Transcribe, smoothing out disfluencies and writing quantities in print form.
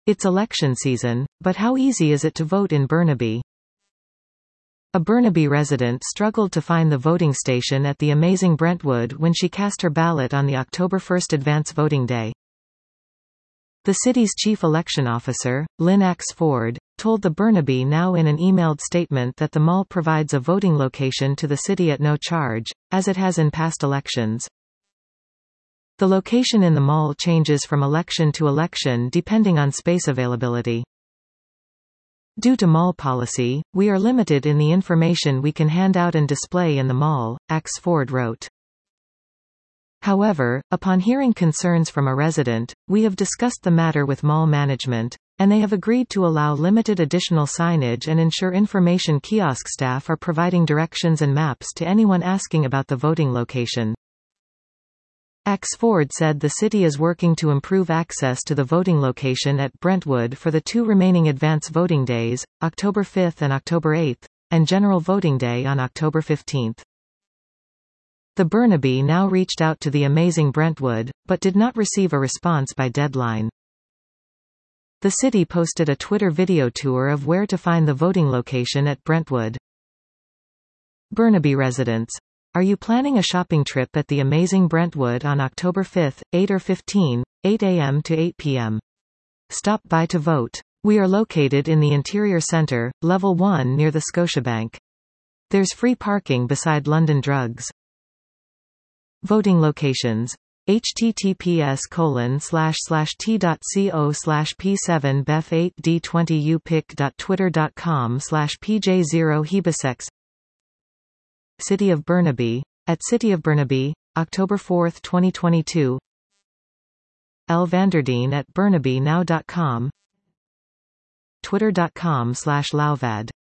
It's election season, but how easy is it to vote in Burnaby? A Burnaby resident struggled to find the voting station at the amazing Brentwood when she cast her ballot on the October 1 advance voting day. The city's chief election officer, Lynn Axford, told the Burnaby Now in an emailed statement that the mall provides a voting location to the city at no charge, as it has in past elections. The location in the mall changes from election to election depending on space availability. Due to mall policy, we are limited in the information we can hand out and display in the mall, Axford wrote. However, upon hearing concerns from a resident, we have discussed the matter with mall management, and they have agreed to allow limited additional signage and ensure information kiosk staff are providing directions and maps to anyone asking about the voting location. Axford said the city is working to improve access to the voting location at Brentwood for the 2 remaining advance voting days, October 5 and October 8, and general voting day on October 15. The Burnaby Now reached out to the amazing Brentwood, but did not receive a response by deadline. The city posted a Twitter video tour of where to find the voting location at Brentwood. Burnaby residents, are you planning a shopping trip at the amazing Brentwood on October 5, 8 or 15, 8 a.m. to 8 p.m.? Stop by to vote. We are located in the Interior Centre, Level 1 near the Scotiabank. There's free parking beside London Drugs. Voting locations. https://t.co/p7bef8d20upic.twitter.com/pj0hebasex. City of Burnaby. At City of Burnaby, October 4, 2022. L. Vanderdien at burnabynow.com. Twitter.com/Lauvad